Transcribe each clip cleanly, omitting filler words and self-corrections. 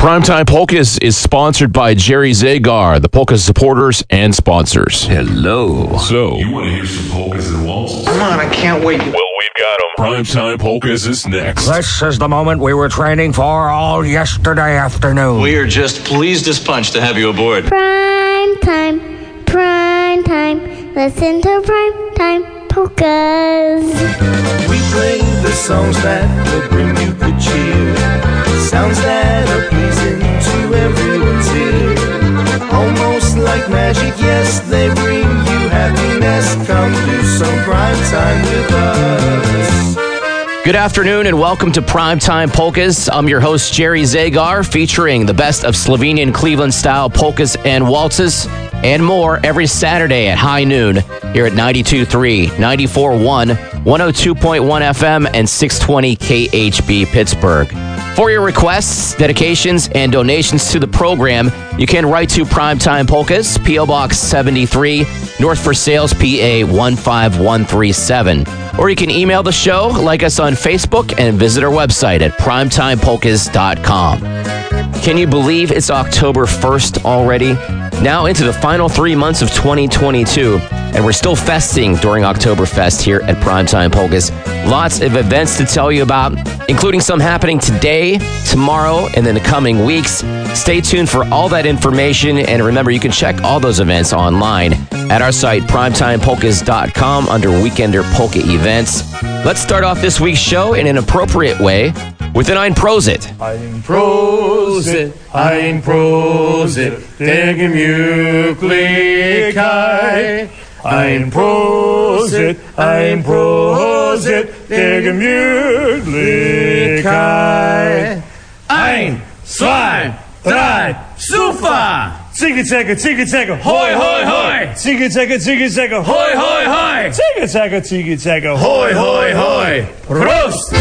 Primetime Polkas is sponsored by Jerry Zagar, the polka supporters and sponsors. Hello. So, You want to hear some polkas and waltzes? Come on, I can't wait. Well, we've got them. Primetime Polkas is next. This is the moment we were training for all yesterday afternoon. We are just pleased as punch to have you aboard. Prime time, listen to prime time polkas. We play the songs that will bring you good cheer, sounds that are pleasing to everyone's ear. Almost like magic, yes, they bring you happiness. Come do some prime time with us. Good afternoon and welcome to Primetime Polkas. I'm your host, Jerry Zagar, featuring the best of Slovenian Cleveland-style polkas and waltzes and more every Saturday at high noon here at 92.3, 94.1, 102.1 FM, and 620 KHB Pittsburgh. For your requests, dedications, and donations to the program, you can write to Primetime Polkas, P.O. Box 73, North for Sales, PA 15137. Or you can email the show, like us on Facebook, and visit our website at primetimepolkas.com. Can you believe it's October 1st already? Now into the final 3 months of 2022, and we're still festing during Oktoberfest here at Primetime Polkas. Lots of events to tell you about, including some happening today, tomorrow, and in the coming weeks. Stay tuned for all that information, and remember, you can check all those events online at our site, primetimepolkas.com, under Weekender Polka Events. Let's start off this week's show in an appropriate way with an Ein Prosit. Ein Prosit, der Gemütlichkeit. Ein Prosit, der Gemütlichkeit. 1, 2, 3, super! Zicke, hoi, hoi, hoi! Zicke, hoi, hoi, hoi! Zicke, hoi, hoi, hoi! Prost!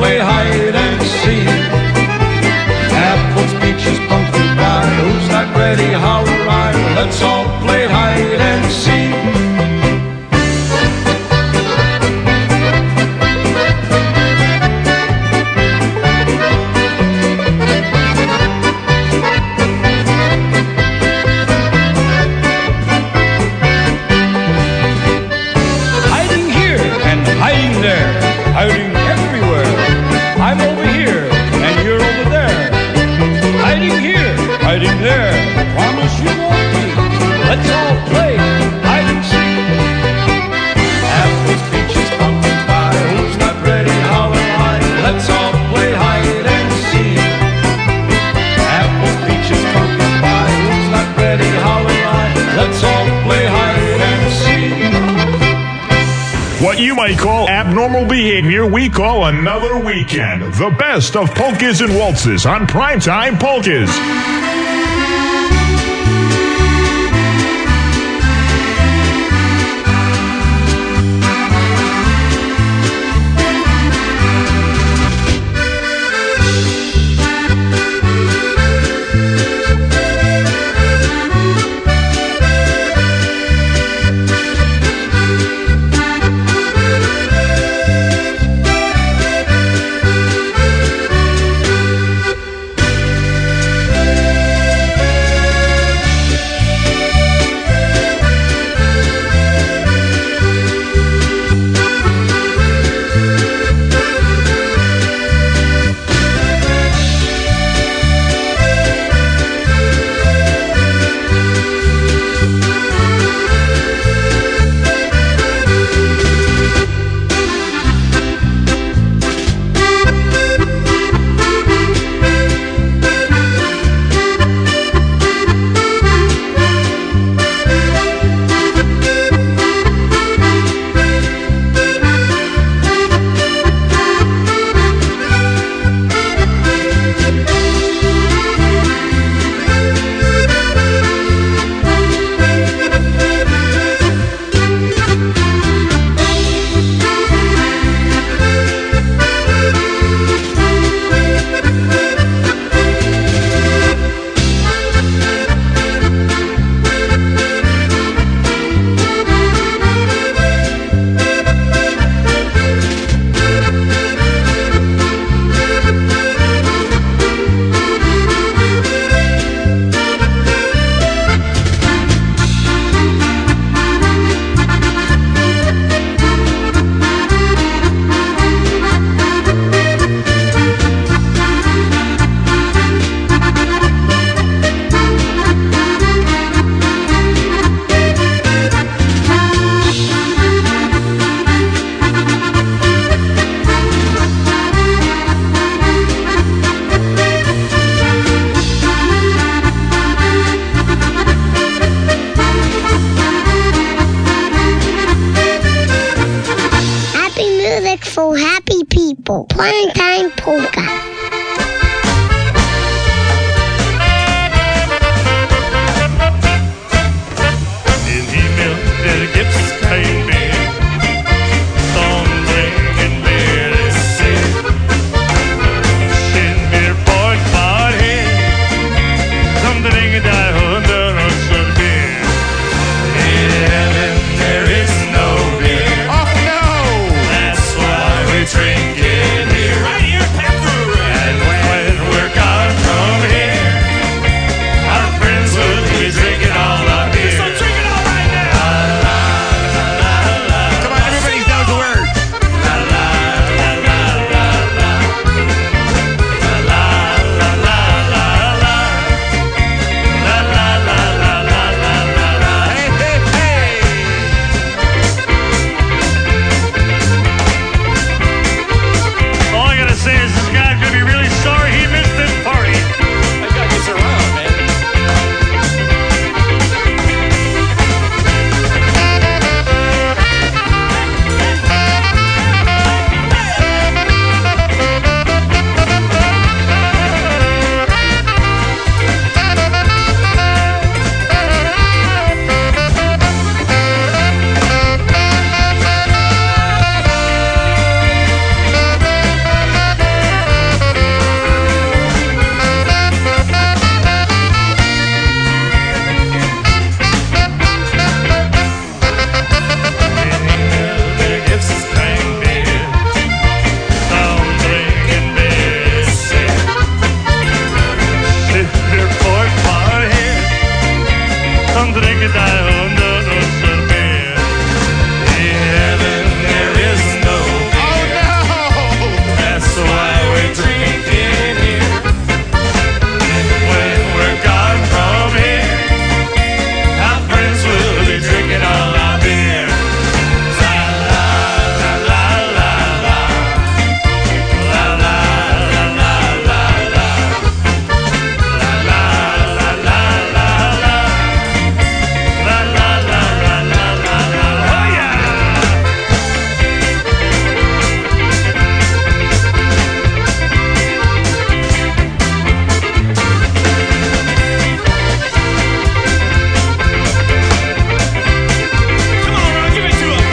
play hide and seek. Apples, peaches, pumpkin pie. Who's not ready? How right? Let's all play hide and seek. Hiding everywhere. I'm over here and you're over there. Hiding here, hiding there. Promise you won't be. Let's all play hide and seek. Apples, peaches, pumpkin pie. Who's not ready? How am I? Let's all play hide and seek. Apples, peaches, pumpkin pie. Who's not ready? How am I? Let's all play hide and seek. What you might call abnormal behavior, we call another weekend. The best of polkas and waltzes on Primetime Polkas. drinken daar onder onze beer. In heaven there is no beer. That's why we're drinking here. When we're gone from here, our friends will be drinking all our beer. La la la la la la. La la la la la la. La la la la la la. La la la la la la la. Oh yeah! Come on, Ron, give it to him.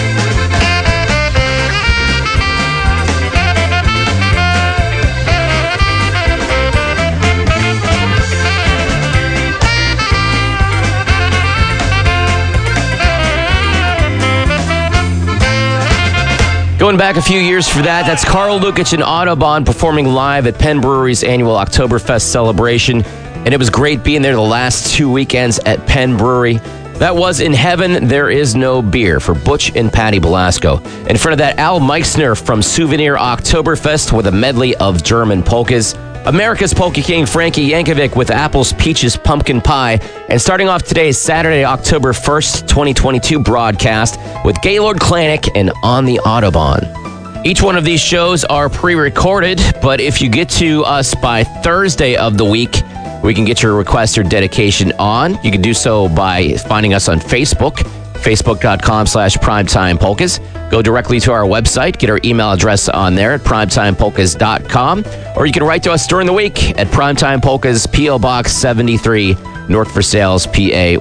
Going back a few years for that, that's Carl Lukic and Autobahn performing live at Penn Brewery's annual Oktoberfest celebration. And it was great being there the last 2 weekends at Penn Brewery. That was In Heaven There Is No Beer for Butch and Patty Belasco. In front of that, Al Meixner from Souvenir Oktoberfest with a medley of German polkas. America's Polka King Frankie Yankovic with Apples, Peaches, Pumpkin Pie. And starting off today's Saturday, October 1st, 2022 broadcast with Gaylord Klanik and On the Autobahn. Each one of these shows are pre-recorded, but if you get to us by Thursday of the week, we can get your request or dedication on. You can do so by finding us on Facebook, facebook.com/primetimepolkas. Go directly to our website, get our email address on there at primetimepolkas.com, or you can write to us during the week at Primetime Polkas, P.O. Box 73, North Versailles, PA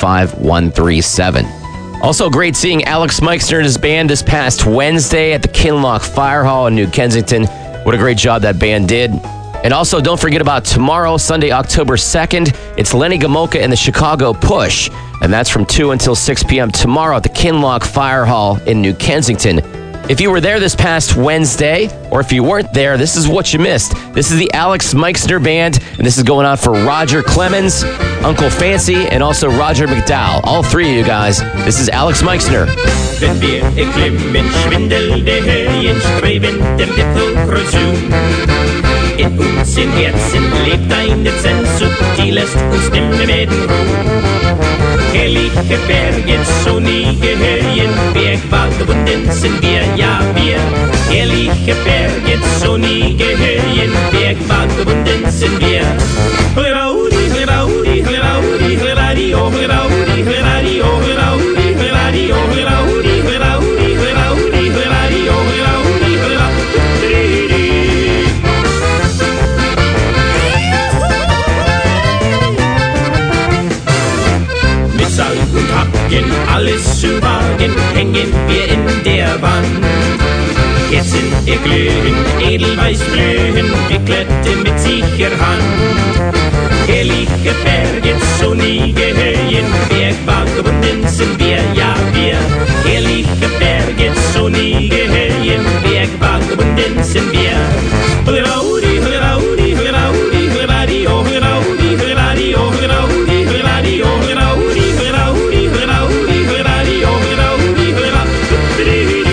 15137. Also great seeing Alex Meixner and his band this past Wednesday at the Kinloch Fire Hall in New Kensington. What a great job that band did. And also, don't forget about tomorrow, Sunday, October 2nd. It's Lenny Gomulka and the Chicago Push. And that's from 2 until 6 p.m. tomorrow at the Kinloch Fire Hall in New Kensington. If you were there this past Wednesday, or if you weren't there, this is what you missed. This is the Alex Meixner Band, and this is going on for Roger Clemens, Uncle Fancy, and also Roger McDowell. All three of you guys. This is Alex Meixner. Wenn wir erklimmen, schwindelt der Höhen, streben dem Gipfel zu. In uns im Herzen lebt eine Sehnsucht, die lässt uns nimmer werden ruhen. Herrliche Berge, sonnige Höhen, bergwaldgebunden sind wir, ja wir. Herrliche Berge, sonnige Höhen, bergwaldgebunden sind wir. Hurraudi, hurraudi, hurraudi, hurraudi, oh hurraudi, hurraudi, oh hurraudi, hurraudi, oh hurraudi, hurraudi, hurraudi, hurraudi, oh hurraudi, hurraudi. Mit Salb und Hacken, alles zu wagen, hängen wir in der Wand. Kerzen erglühen, edelweiß blühen, wir klettern mit sicher Hand. Herrliche Berge, sonnige Höhen, bergwaldgebunden sind wir, ja wir. Herrliche Berge, sonnige Höhen, bergwaldgebunden sind wir. Hurraudi, hurraudi, hurraudi, hurraudi, oh hurraudi, hurraudi, oh hurraudi, hurraudi, oh hurraudi, hurraudi, hurraudi, hurraudi, oh hurraudi, hurraudi.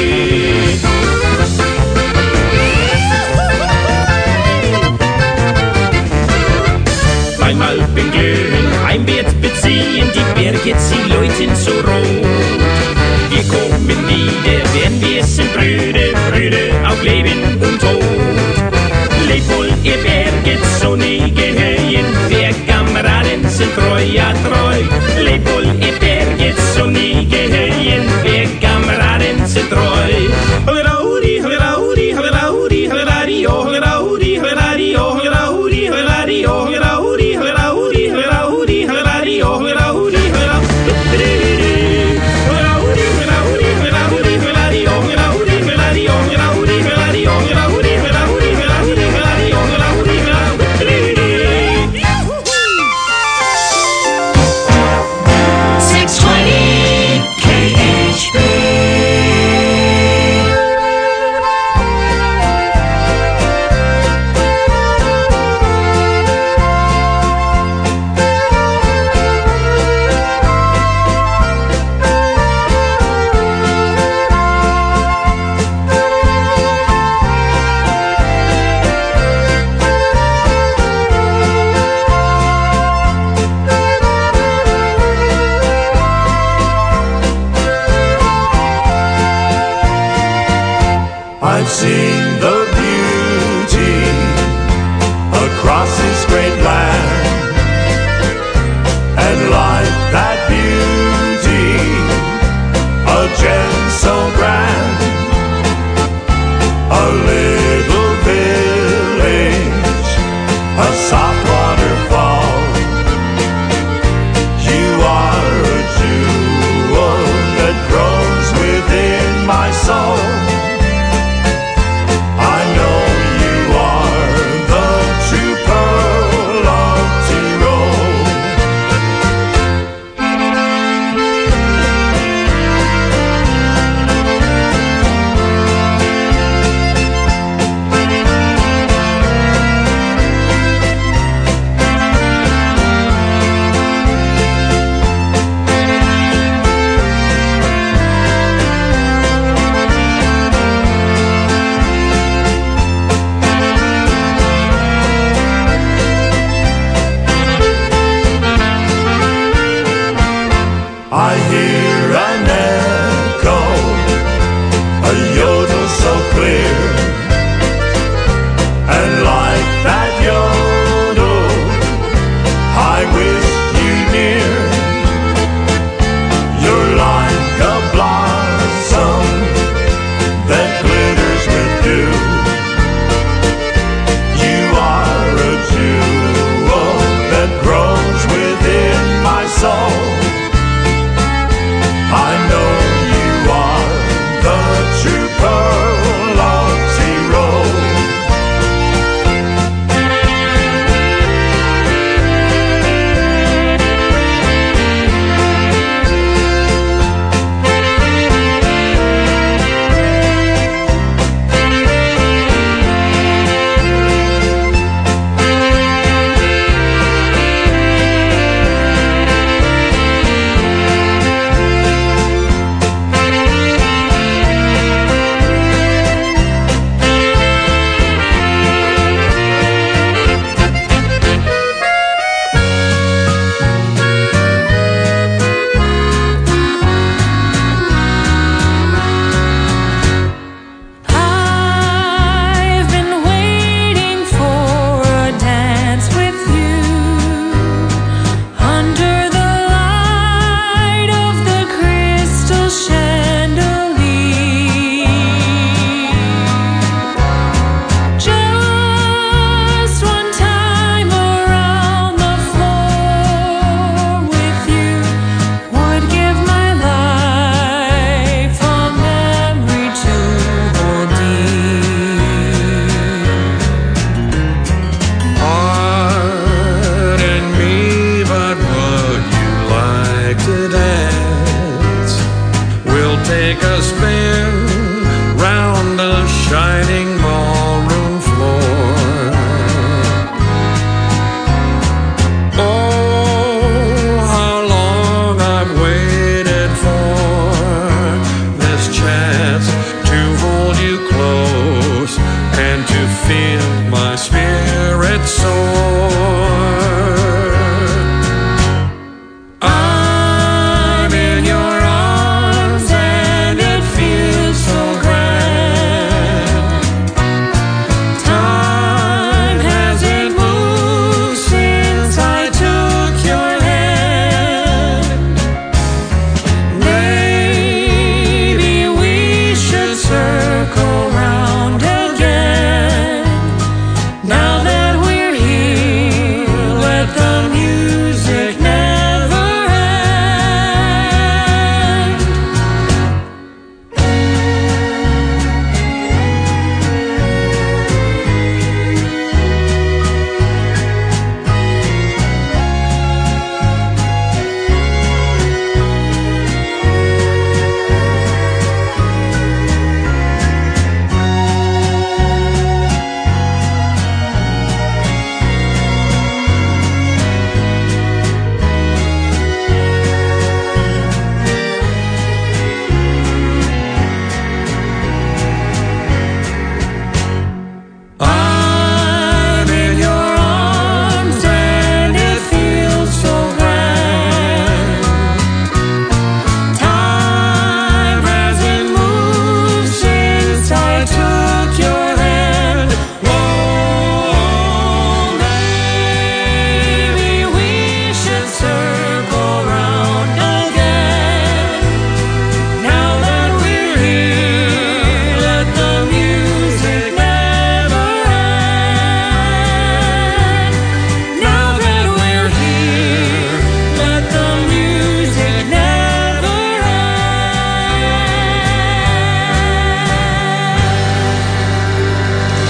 Beim Alpenglühen heimwärts beziehen, die Berge, sie läuten so rot. Wir kommen wieder, werden wir sind Brüder, Brüder auf Leben und Tod. Lebt wohl, ihr Berge, sonnige Höhen, wir Kameraden sind treu, ja treu. Lebt wohl, ihr Berge, sonnige Höhen, wir Kameraden sind treu. Hurraudi, hurraudi, hurraudi, hurraudi, oh hurraudi, hurraudi, oh hurraudi, hurraudi, oh hurraudi, hurraudi, hurraudi, hurraudi, oh hurraudi, hurraudi, hurraudi, hurraudi, hurraudi, hurraudi.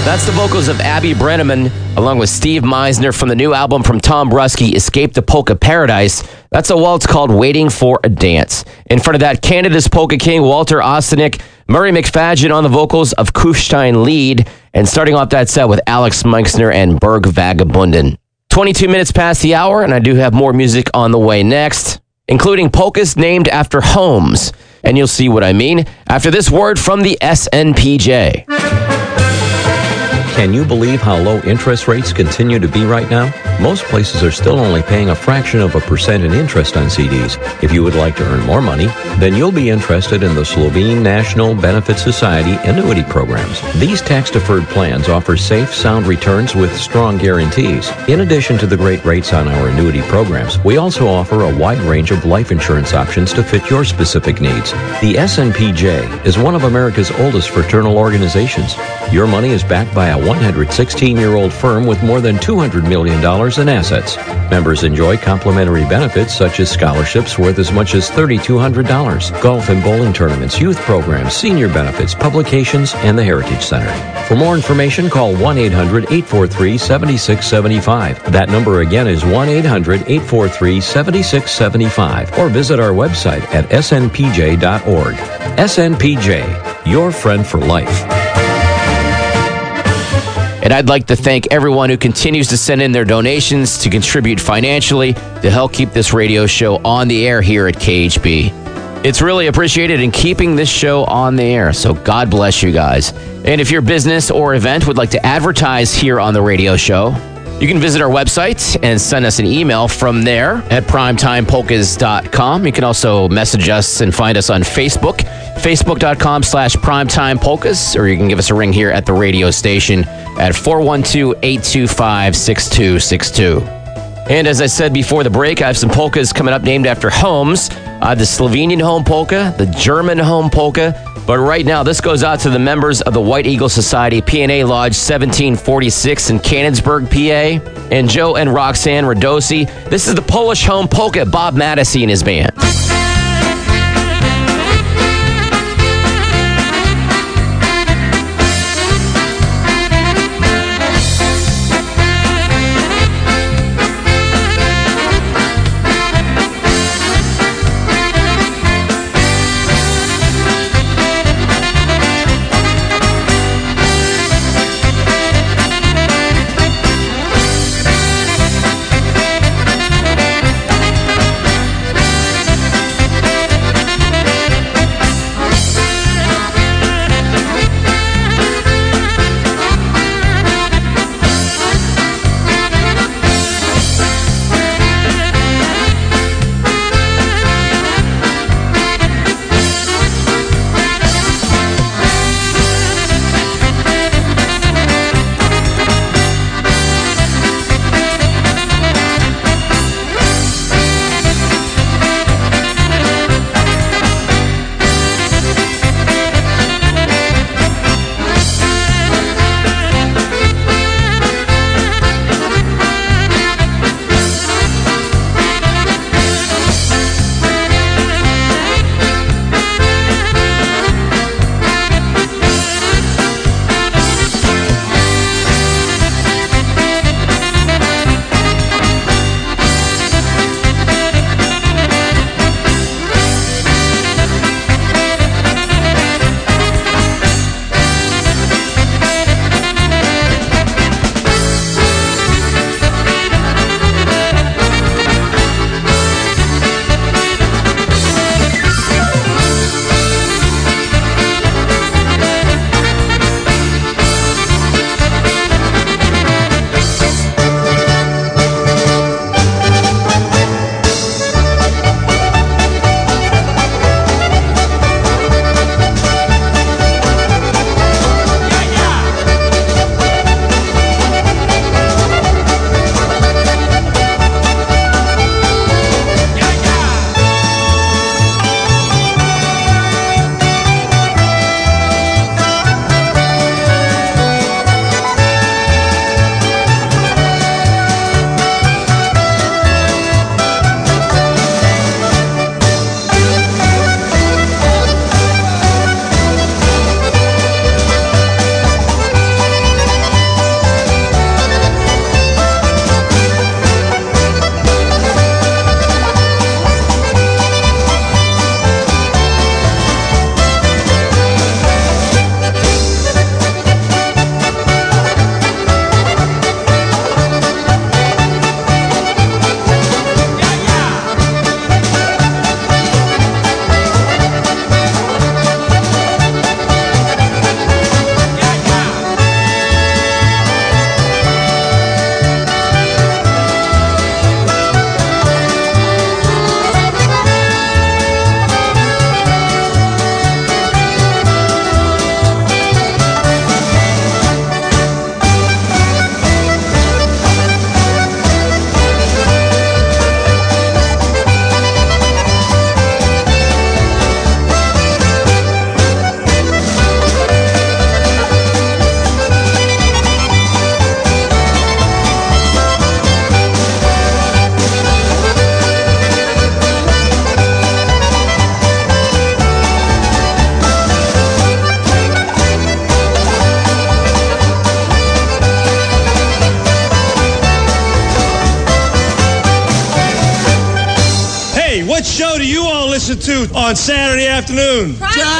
That's the vocals of Abby Brenneman, along with Steve Meisner from the new album from Tom Bruschi, Escape to Polka Paradise. That's a waltz called Waiting for a Dance. In front of that, Canada's Polka King, Walter Ostanek, Murray McFadgen on the vocals of Kufstein Lied, and starting off that set with Alex Meixner and Berg Vagabunden. 22 minutes past the hour, and I do have more music on the way next, including polkas named after homes. And you'll see what I mean after this word from the SNPJ. Can you believe how low interest rates continue to be right now? Most places are still only paying a fraction of a percent in interest on CDs. If you would like to earn more money, then you'll be interested in the Slovene National Benefit Society annuity programs. These tax-deferred plans offer safe, sound returns with strong guarantees. In addition to the great rates on our annuity programs, we also offer a wide range of life insurance options to fit your specific needs. The SNPJ is one of America's oldest fraternal organizations. Your money is backed by a 116-year-old firm with more than $200 million in assets. Members enjoy complimentary benefits such as scholarships worth as much as $3,200, golf and bowling tournaments, youth programs, senior benefits, publications, and the Heritage Center. For more information, call 1-800-843-7675. That number again is 1-800-843-7675, or visit our website at snpj.org. SNPJ, your friend for life. And I'd like to thank everyone who continues to send in their donations to contribute financially to help keep this radio show on the air here at KHB. It's really appreciated in keeping this show on the air, so God bless you guys. And if your business or event would like to advertise here on the radio show, you can visit our website and send us an email from there at primetimepolkas.com. You can also message us and find us on Facebook, facebook.com/primetimepolkas, or you can give us a ring here at the radio station at 412-825-6262. And as I said before the break, I have some polkas coming up named after homes. The Slovenian home polka, the German home polka. But right now, this goes out to the members of the White Eagle Society P&A Lodge 1746 in Canonsburg, PA, and Joe and Roxanne Radosi. This is the Polish home polka, Bob Mattisy and his band. listen to on Saturday afternoon.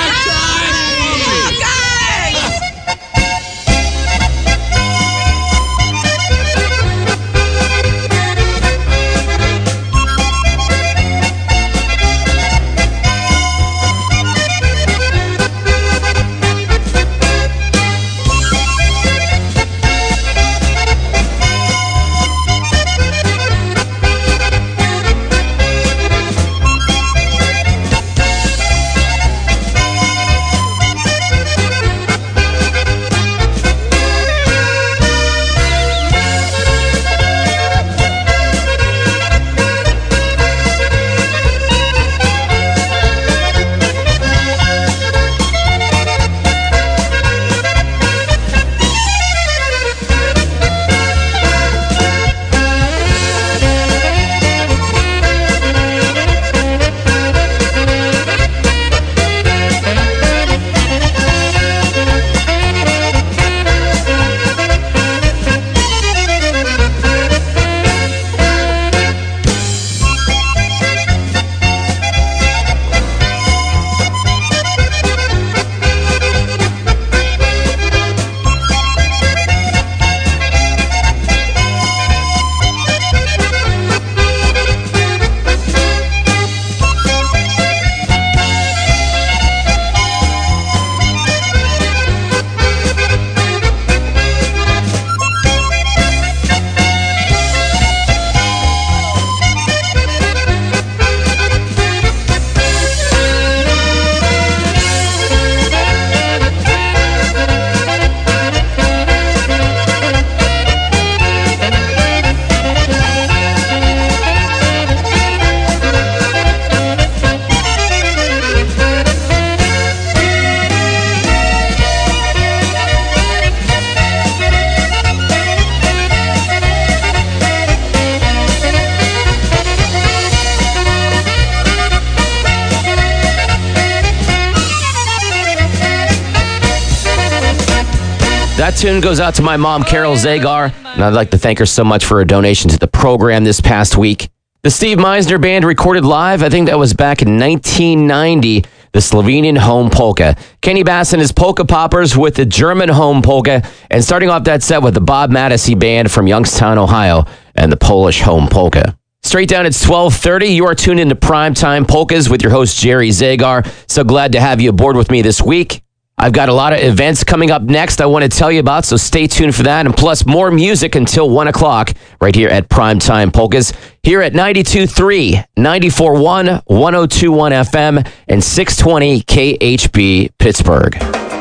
That tune goes out to my mom, Carol Zagar, and I'd like to thank her so much for her donation to the program this past week. The Steve Meisner Band recorded live, I think that was back in 1990, the Slovenian Home Polka. Kenny Bass and his Polka Poppers with the German Home Polka, and starting off that set with the Bob Mattisey Band from Youngstown, Ohio, and the Polish Home Polka. Straight down, it's 12:30. You are tuned into Primetime Polkas with your host, Jerry Zagar. So glad to have you aboard with me this week. I've got a lot of events coming up next I want to tell you about, so stay tuned for that, and plus more music until 1 o'clock right here at Primetime Polkas, here at 92.3, 94.1, 102.1 FM, and 620 KHB Pittsburgh.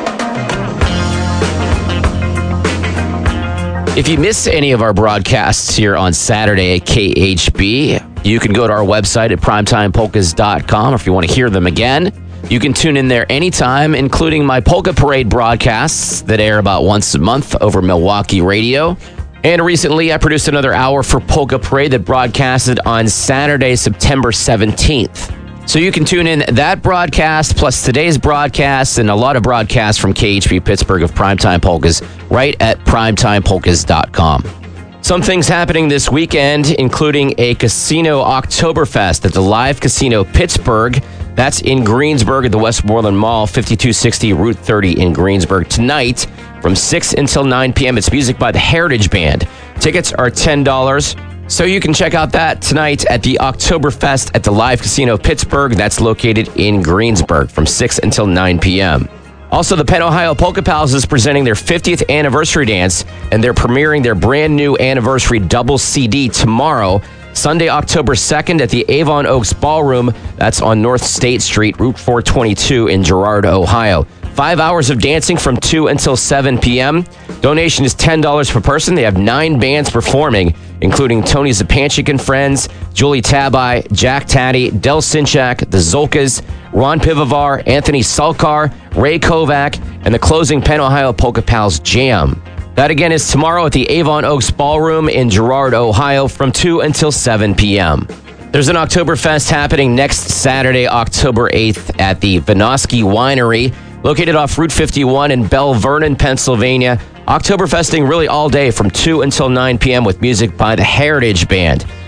If you miss any of our broadcasts here on Saturday at KHB, you can go to our website at primetimepolkas.com if you want to hear them again. You can tune in there anytime, including my Polka Parade broadcasts that air about once a month over Milwaukee radio. And recently, I produced another hour for Polka Parade that broadcasted on Saturday, September 17th. So you can tune in that broadcast, plus today's broadcast, and a lot of broadcasts from KHB Pittsburgh of Primetime Polkas right at primetimepolkas.com. Some things happening this weekend, including a casino Oktoberfest at the Live Casino Pittsburgh. That's in Greensburg at the Westmoreland Mall, 5260 Route 30 in Greensburg. Tonight, from 6 until 9 p.m., it's music by the Heritage Band. Tickets are $10, so you can check out that tonight at the Oktoberfest at the Live Casino Pittsburgh. That's located in Greensburg from 6 until 9 p.m. Also, the Penn Ohio Polka Pals is presenting their 50th anniversary dance, and they're premiering their brand new anniversary double CD tomorrow, Sunday, October 2nd at the Avon Oaks Ballroom. That's on North State Street, Route 422 in Girard, Ohio. 5 hours of dancing from 2 until 7 p.m. Donation is $10 per person. They have 9 bands performing, including Tony Zapanchik and Friends, Julie Tabai, Jack Taddy, Del Sinchak, the Zolkas, Ron Pivovar, Anthony Sulkar, Ray Kovac, and the closing Penn Ohio Polka Pals Jam. That again is tomorrow at the Avon Oaks Ballroom in Girard, Ohio from 2 until 7 p.m. There's an Oktoberfest happening next Saturday, October 8th at the Vinosky Winery, located off Route 51 in Bell Vernon, Pennsylvania. Oktoberfesting really all day from 2 until 9 p.m. with music by the Heritage Band.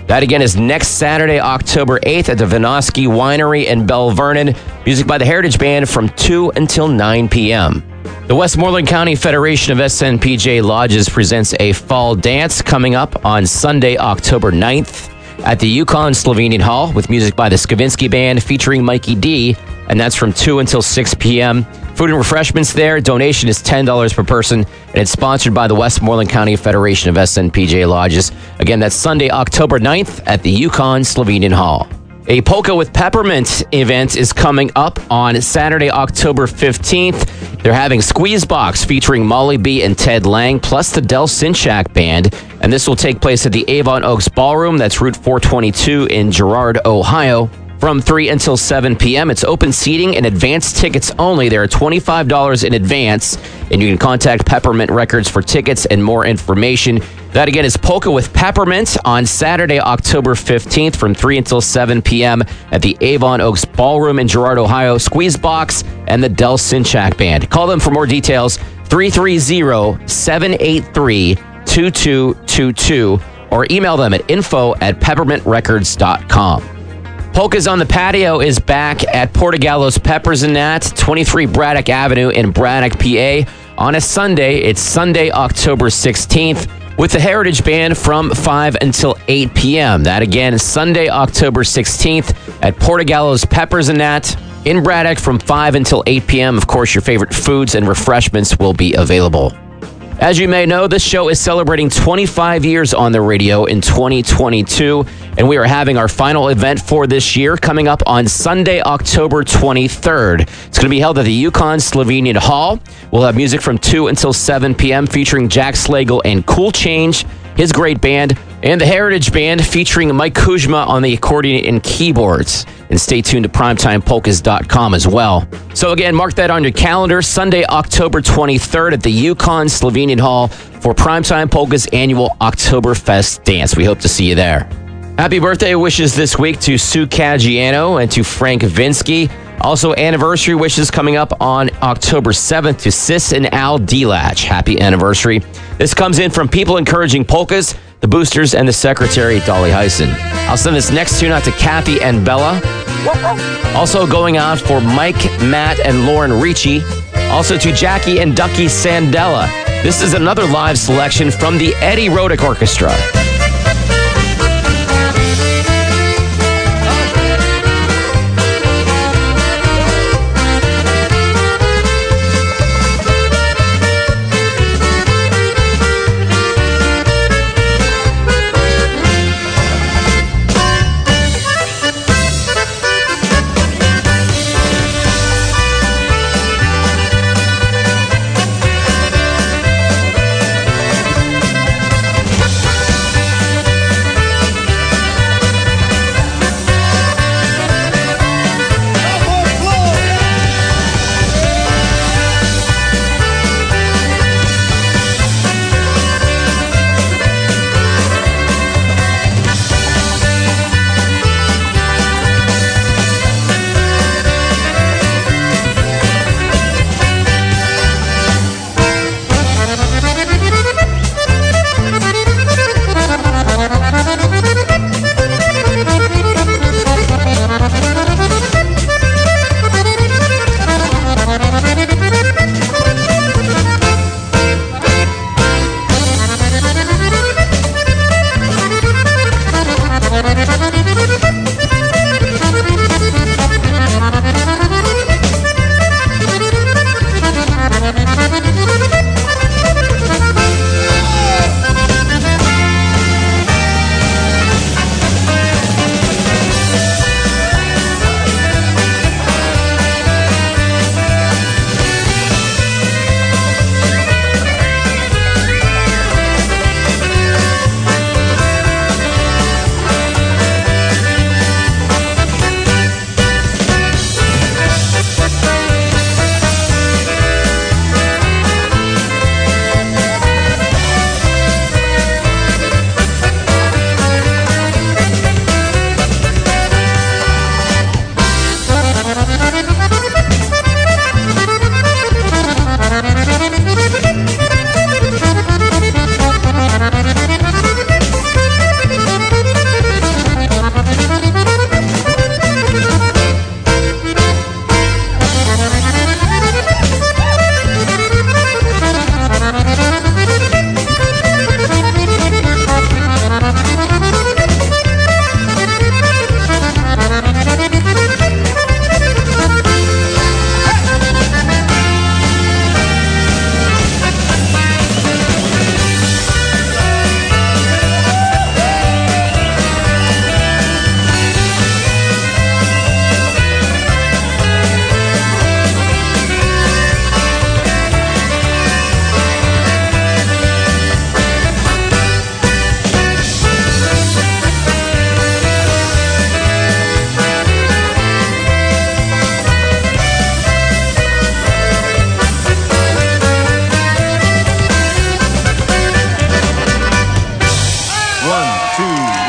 That again is next Saturday, October 8th at the Vinoski Winery in Bell Vernon. Music by the Heritage Band from 2 until 9 p.m. The Westmoreland County Federation of SNPJ Lodges presents a fall dance coming up on Sunday, October 9th at the Yukon Slovenian Hall with music by the Skavinsky Band featuring Mikey D, and that's from 2 until 6 p.m. Food and refreshments there. Donation is $10 per person, and it's sponsored by the Westmoreland County Federation of SNPJ Lodges. Again, that's Sunday, October 9th at the Yukon Slovenian Hall. A Polka with Peppermint event is coming up on Saturday, October 15th. They're having Squeeze Box featuring Molly B and Ted Lang, plus the Del Sinchak Band. And this will take place at the Avon Oaks Ballroom. That's Route 422 in Girard, Ohio, from 3 until 7 p.m. It's open seating and advance tickets only. There are $25 in advance, and you can contact Peppermint Records for tickets and more information. That again is Polka with Peppermint on Saturday, October 15th from 3 until 7 p.m. at the Avon Oaks Ballroom in Girard, Ohio. Squeeze Box and the Del Sinchak Band. Call them for more details, 330-783-2222, or email them at info@peppermintrecords.com. Polkas on the Patio is back at Portogallo's Peppers and Nat, 23 Braddock Avenue in Braddock, PA. On a Sunday, it's Sunday, October 16th, with the Heritage Band from 5 until 8 p.m. That again is Sunday, October 16th at Portogallo's Peppers and Nat in Braddock from 5 until 8 p.m. Of course, your favorite foods and refreshments will be available. As you may know, this show is celebrating 25 years on the radio in 2022, and we are having our final event for this year coming up on Sunday, October 23rd. It's going to be held at the Yukon Slovenian Hall. We'll have music from 2 until 7 p.m. featuring Jack Slagle and Cool Change, his great band, and the Heritage Band featuring Mike Kuzma on the accordion and keyboards. And stay tuned to primetimepolkas.com as well. So again, mark that on your calendar, Sunday, October 23rd at the Yukon Slovenian Hall for Primetime Polka's annual Oktoberfest dance. We hope to see you there. Happy birthday wishes this week to Sue Caggiano and to Frank Vinsky. Also, anniversary wishes coming up on October 7th to Sis and Al Delach. Happy anniversary. This comes in from People Encouraging Polkas, the Boosters, and the Secretary, Dolly Hyson. I'll send this next tune out to Kathy and Bella. Also going out for Mike, Matt, and Lauren Ricci. Also to Jackie and Ducky Sandella. This is another live selection from the Eddie Rodick Orchestra.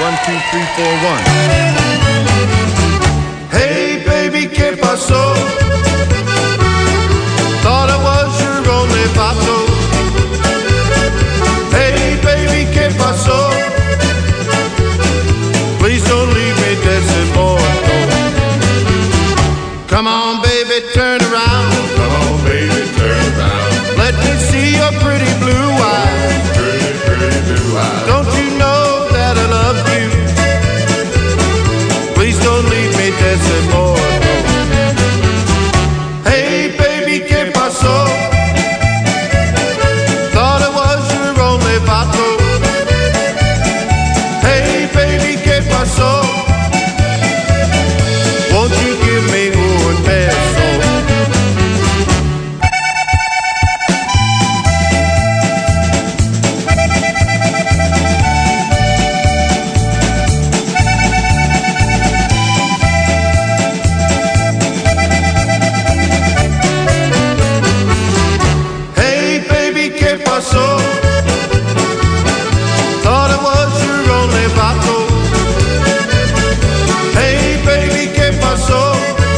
1, 2, 3, 4, 1. Hey, baby, ¿qué pasó? Thought I was your only vato. Hey, baby, ¿qué pasó? Please don't leave me dancing, boy. Come on, baby, turn around. Come on, baby, turn around. Let me see your pretty blue eyes. Pretty, pretty blue eyes. Don't you know that I love you? Please don't leave me dancing, boy. Hey, baby, ¿qué pasó? Thought I was your only vato. Hey, baby, ¿qué pasó? Won't you give me un beso? Hey, baby, ¿qué pasó? Thought I was your only vato. Hey, baby, ¿qué pasó?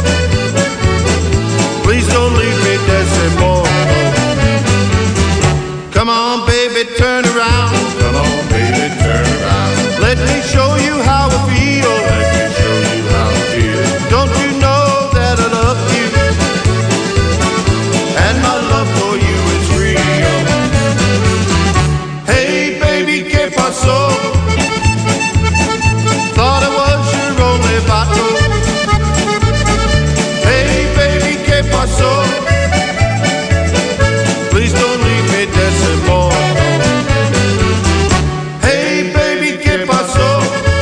Please don't leave me dancing more. Come on, baby, turn around. Come on, baby, turn around. Let me show you how I feel. Let me show you how I feel. Don't you know that I love you? And my love for you is real. Hey, baby, ¿qué pasó? Thought I was your only vato. Hey, baby, ¿qué pasó? Please don't leave me dancing more. Hey, baby, ¿qué pasó?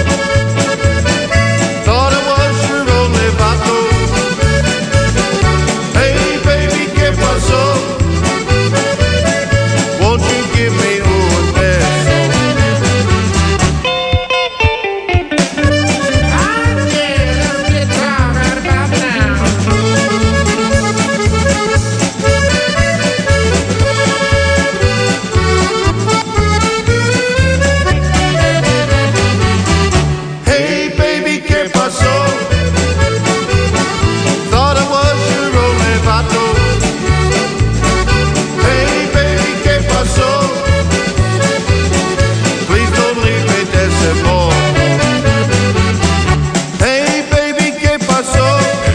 Thought I was your only vato. Hey, baby, ¿qué pasó? Won't you give me un beso? Hey, baby, ¿qué pasó? Thought I was your only vato. Hey, baby, ¿qué pasó? Please don't leave me dancing more. Hey, baby, ¿qué pasó?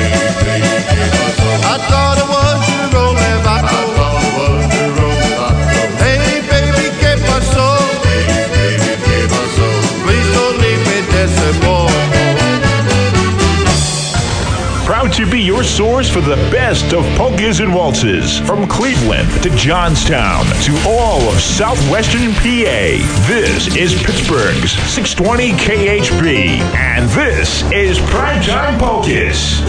I thought I was your only vato. Hey, baby, ¿qué pasó? Please don't leave me dancing more. Proud to be your source for the best of polkas and waltzes. From Cleveland to Johnstown to all of southwestern PA. This is Pittsburgh's 620 KHB. And this is Primetime Polkas.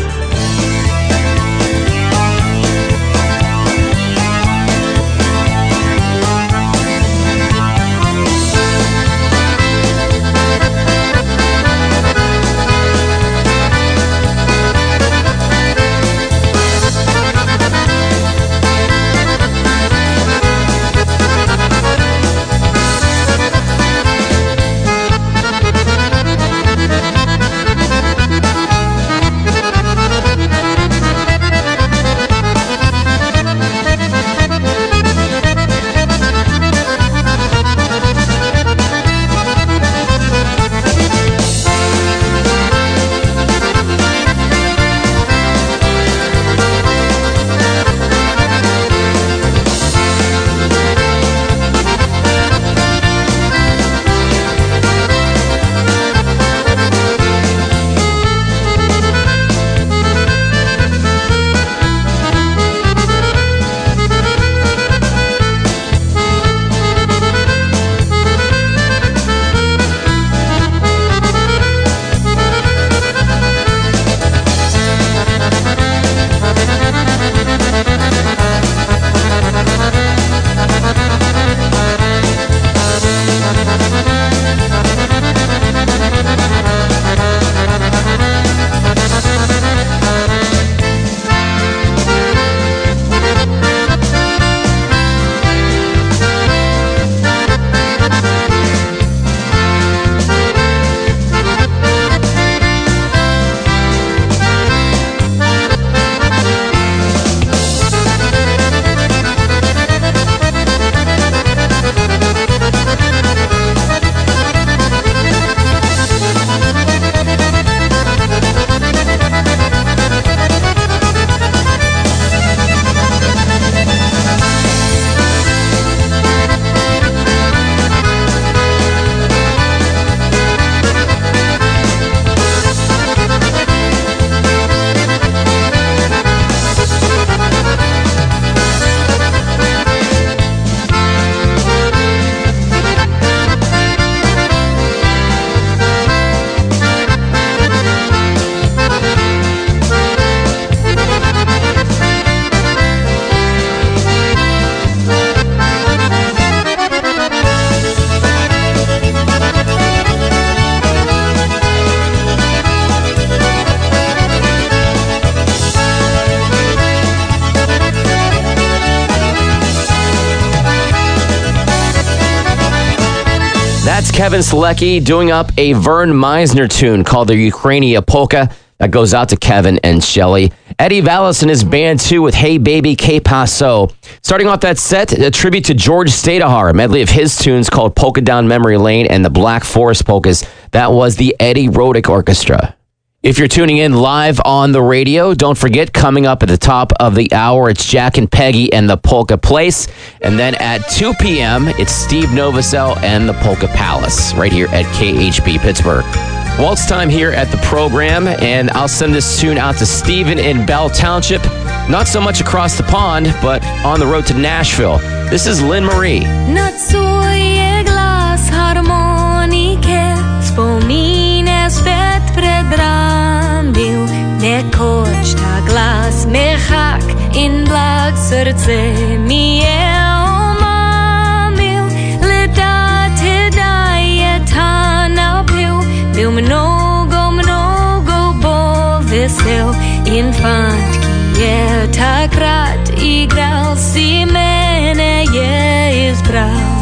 is Kevin Selecki doing up a Vern Meisner tune called the Ukrainia Polka. That goes out to Kevin and Shelly. Eddie Vallis and his band, too, with Hey Baby, Que Paso. Starting off that set, a tribute to George Stadahar, a medley of his tunes called Polka Down Memory Lane and the Black Forest Polkas. That was the Eddie Rodick Orchestra. If you're tuning in live on the radio, don't forget, coming up at the top of the hour, it's Jack and Peggy and the Polka Place. And then at 2 p.m., it's Steve Novosel and the Polka Palace, right here at KHB Pittsburgh. Waltz time here at the program, and I'll send this tune out to Steven in Bell Township. Not so much across the pond, but on the road to Nashville. This is Lynn Marie. Na twoje glas harmonike, wspominę svet pred brambił. Nie koć ta glas mechak, in blag serce mi je omamił. Leta te daje ta napił, był mnogo bo wesel. Infant, ki je takrat igral, si mene je izbral.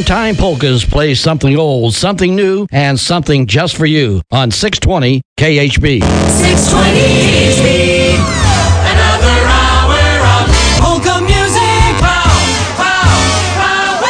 Primetime Polkas plays something old, something new, and something just for you on 620 KHB. 620 KHB. Another hour of polka music. Pow, pow, pow,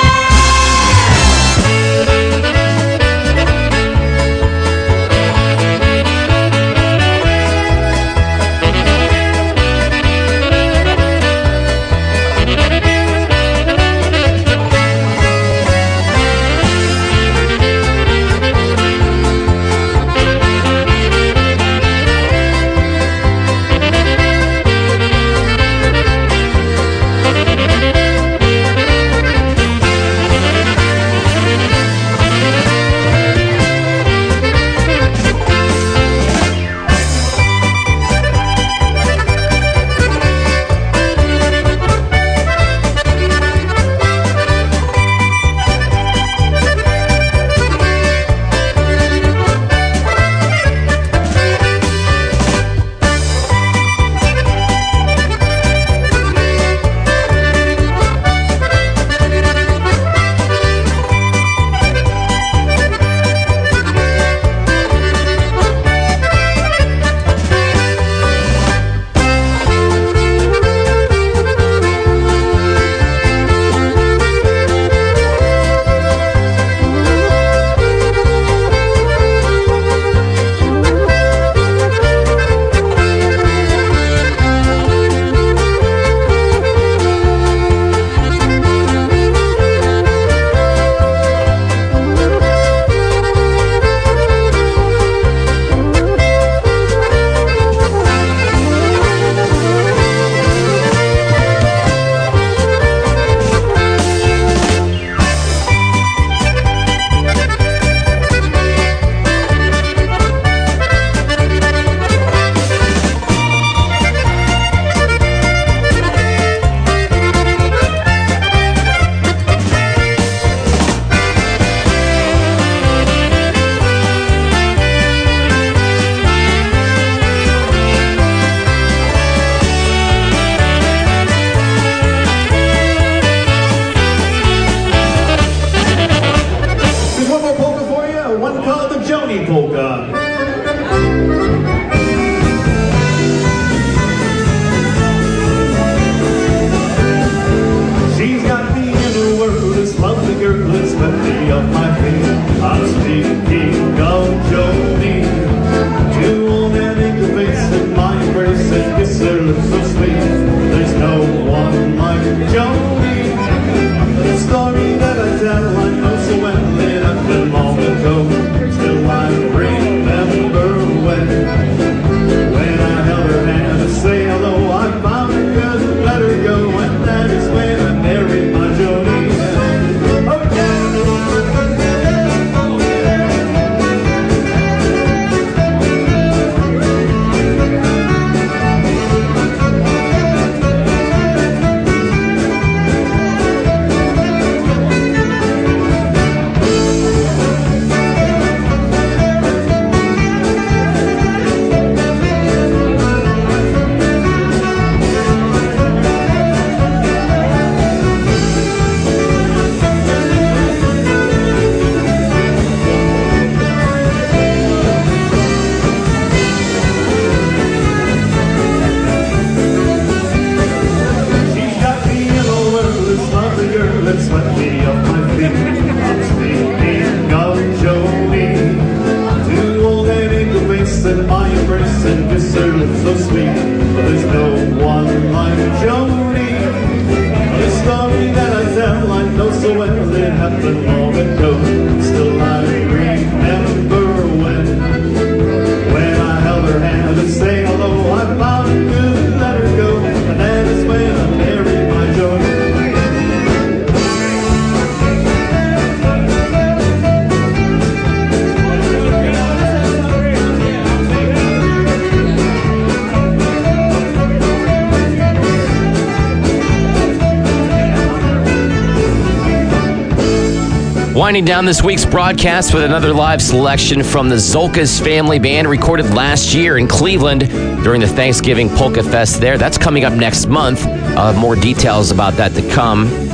Winding down this week's broadcast with another live selection from the Zolkas Family Band, recorded last year in Cleveland during the Thanksgiving Polka Fest there. That's coming up next month. More details about that to come.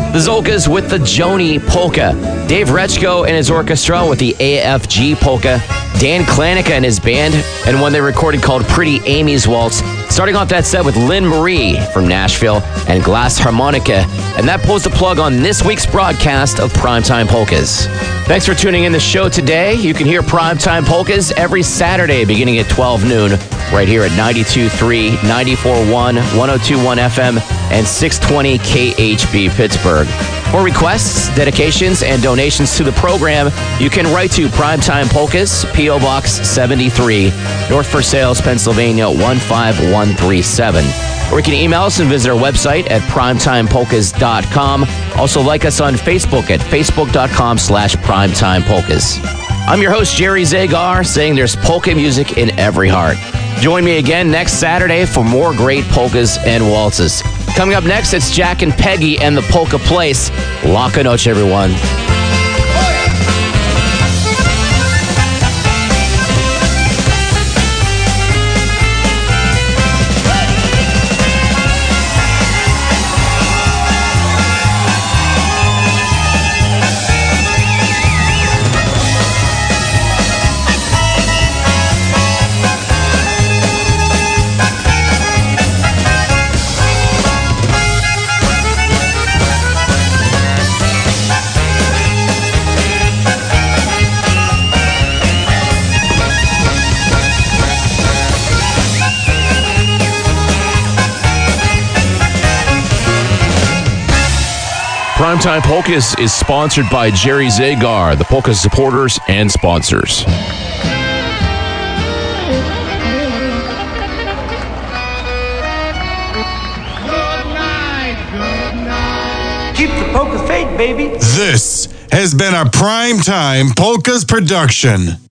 The Zolkas with the Joni Polka. Dave Rechko and his orchestra with the AFG Polka. Dan Klanica and his band, and one they recorded called Pretty Amy's Waltz. Starting off that set with Lynn Marie from Nashville and Glass Harmonica. And that pulls the plug on this week's broadcast of Primetime Polkas. Thanks for tuning in the show today. You can hear Primetime Polkas every Saturday beginning at 12 noon right here at 92.3, 94.1, 102.1 FM, and 620 KHB Pittsburgh. For requests, dedications, and donations to the program, you can write to Primetime Polkas, P.O. Box 73, North Versailles, Pennsylvania 15137. Or you can email us and visit our website at primetimepolkas.com. Also like us on Facebook at facebook.com/primetimepolkas. I'm your host, Jerry Zagar, saying there's polka music in every heart. Join me again next Saturday for more great polkas and waltzes. Coming up next, it's Jack and Peggy and the Polka Place. Laka noche, everyone. Primetime Polkas is sponsored by Jerry Zagar, the Polka supporters and sponsors. Keep the polka faith, baby. This has been a Primetime Polkas production.